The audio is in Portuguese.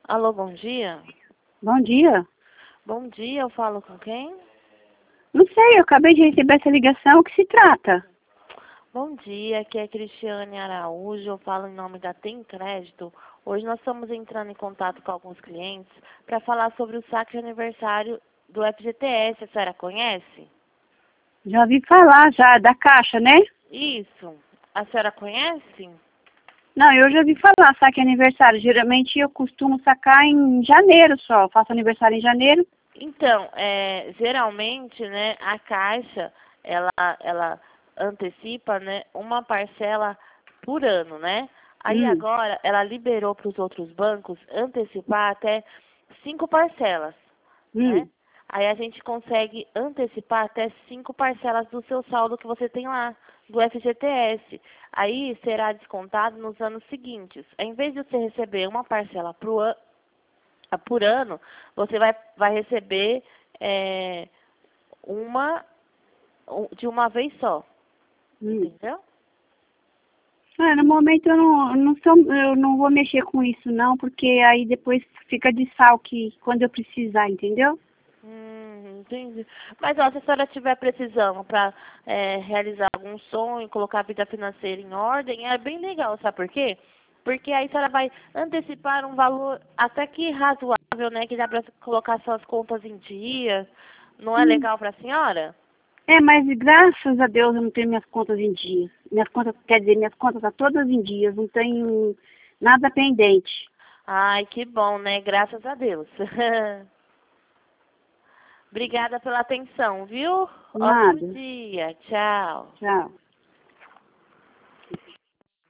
Alô, bom dia? Bom dia. Bom dia, eu falo com quem? Não sei, eu acabei de receber essa ligação. O que se trata? Bom dia, aqui é Cristiane Araújo, eu falo em nome da Tem Crédito. Hoje nós estamos entrando em contato com alguns clientes para falar sobre o saque de aniversário do FGTS. A senhora conhece? Já ouvi falar já da Caixa, né? Isso. A senhora conhece? Não, eu já ouvi falar, saque aniversário. Geralmente eu costumo sacar em janeiro só. Faço aniversário em janeiro. Então, geralmente, né, a Caixa, ela antecipa, né, uma parcela por ano, né? Aí Hum, agora ela liberou para os outros bancos antecipar até 5 parcelas, né? hum. Aí a gente consegue antecipar até 5 parcelas do seu saldo que você tem lá, do FGTS. Aí será descontado nos anos seguintes. Em vez de você receber uma parcela por ano, você vai receber uma de uma vez só, Hum. entendeu? Ah, no momento eu não vou mexer com isso não, porque aí depois fica de salque quando eu precisar, entendeu? Entendi. Mas ó, se a senhora tiver precisando para realizar algum sonho, colocar a vida financeira em ordem, é bem legal, sabe por quê? Porque aí a senhora vai antecipar um valor até que razoável, né? Que dá para colocar suas contas em dia. Não é Hum. legal para a senhora? É, mas graças a Deus eu não tenho minhas contas em dias. Minhas contas, quer dizer, minhas contas estão todas em dias, não tenho nada pendente. Ai, que bom, né? Graças a Deus. Obrigada pela atenção, viu? Ótimo Nada. dia. Tchau. Tchau.